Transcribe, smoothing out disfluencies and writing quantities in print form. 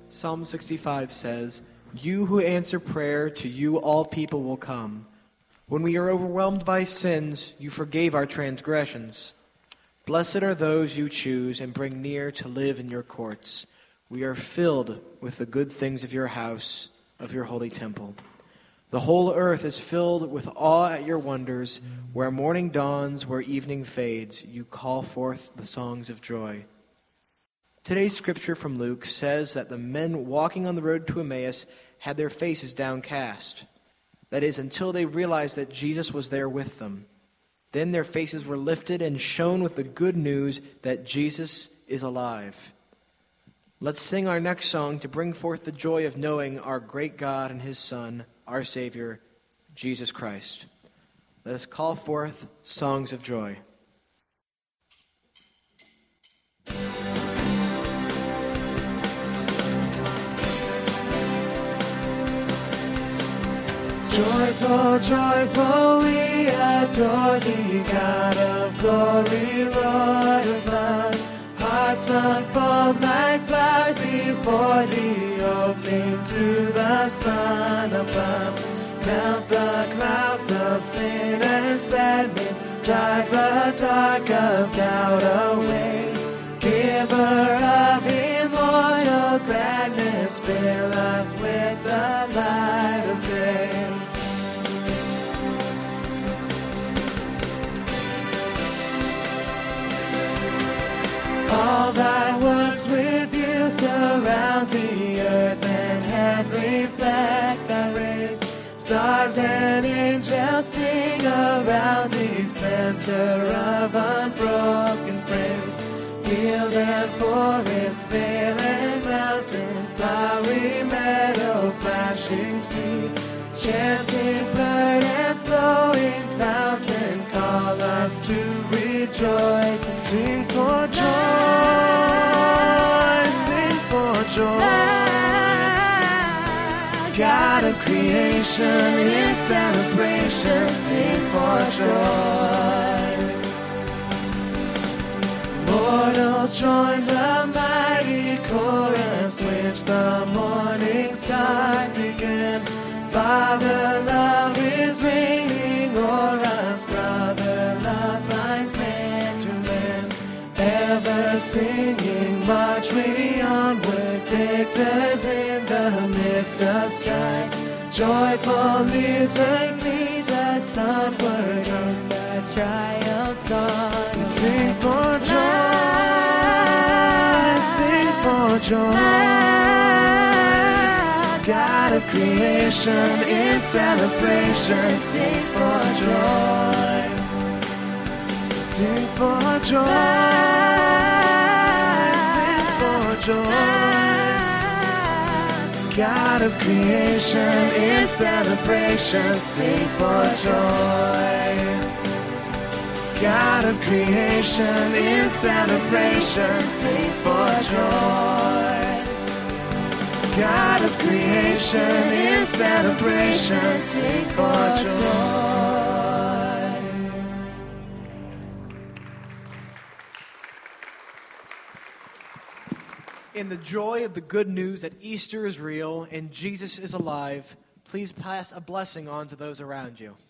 Psalm 65 says, "You who answer prayer, to you all people will come. When we are overwhelmed by sins, you forgave our transgressions. Blessed are those you choose and bring near to live in your courts. We are filled with the good things of your house, of your holy temple. The whole earth is filled with awe at your wonders. Where morning dawns, where evening fades, you call forth the songs of joy." Today's scripture from Luke says that the men walking on the road to Emmaus had their faces downcast. That is, until they realized that Jesus was there with them. Then their faces were lifted and shone with the good news that Jesus is alive. Let's sing our next song to bring forth the joy of knowing our great God and his Son, our Savior, Jesus Christ. Let us call forth songs of joy. Joyful, joyful, we adore thee, God of glory, Lord of love. Hearts unfold like flowers before thee, opening to the sun above. Melt the clouds of sin and sadness, drive the dark of doubt away. Giver of immortal gladness, fill us with the light of day. All thy works with you surround the earth, and heaven reflect thy rays. Stars and angels sing around thee, center of unbroken praise. Field and forest, vale and mountain, flowery meadow, flashing sea, chanting bird and flowing fountain, call us to rejoice. Sing for joy, sing for joy. God of creation, in celebration, sing for joy. Mortals join the mighty chorus, which the morning stars begin. Father love is reigning o'er us, brother love binds man to man. Ever singing, march we onward, victors in the midst of strife. Joyful music leads us onward in the triumph song. Sing for joy, sing for joy. God of creation, in celebration, sing for joy. Sing for joy, sing for joy. God of creation, in celebration, sing for joy. God of creation, in celebration, sing for joy. God of creation, in celebration, sing for joy. In the joy of the good news that Easter is real and Jesus is alive, please pass a blessing on to those around you.